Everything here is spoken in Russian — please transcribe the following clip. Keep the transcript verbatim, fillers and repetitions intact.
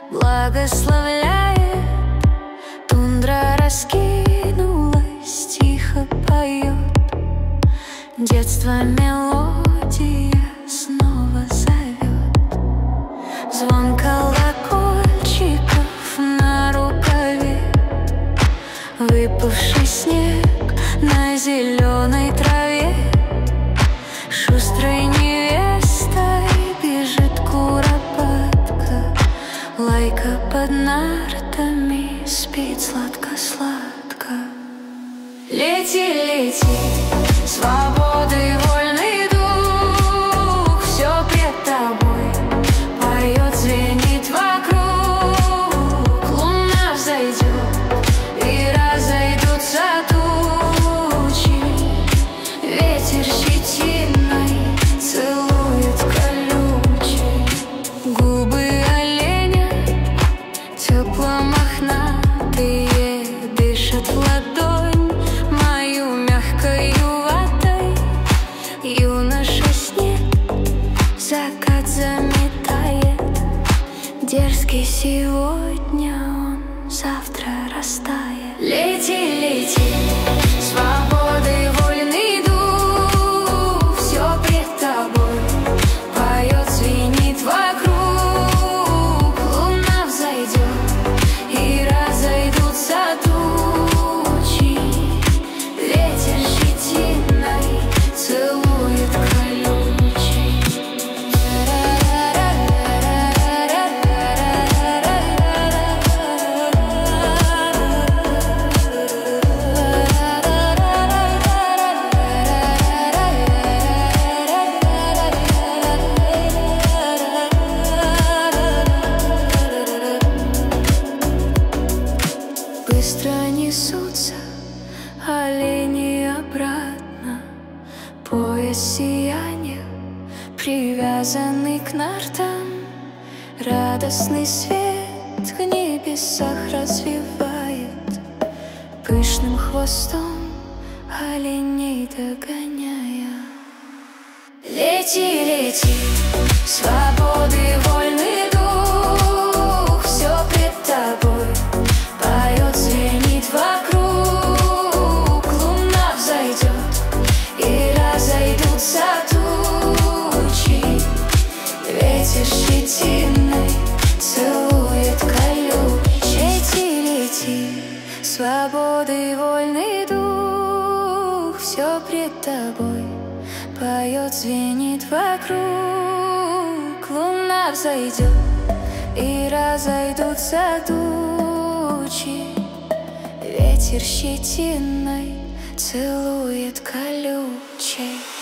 благословляет. Тундра раскинулась, тихо поет. Детство мелодия снова зовет. Звон колокольчиков на рукаве, выпавший снег на зеленой траве. Шустрой невестой бежит куропатка, лайка под нартами спит сладко-сладко. Лети, лети, свободы вольный дух, все пред тобой поет, звенит вокруг. Луна взойдет и разойдутся тучи, ветер щетиной целует колючий. Губы оленя тепло-мохнатые дышат в ладонь мою мягкою ватой. Юноша снег закат заметает, дерзкий сегодня он, завтра растает. Лети, лети, свободы вольный дух, все пред тобой поет, звенит вокруг. Луна взойдет и разойдутся тучи, ветер щетиной целует колючий. Быстро несутся олени обратно, пояс сияния привязанный к нартам. Радостный свет в небесах развивает, пышным хвостом оленей догоняя. Лети, лети, свободы вольный дух, все пред тобой поет, звенит вокруг. Луна взойдет и разойдутся тучи, ветер щетиной целует колючий. Лети, лети, свободы вольный дух, все пред тобой поет, звенит вокруг. Луна взойдет и разойдутся тучи, ветер щетиной целует колючей.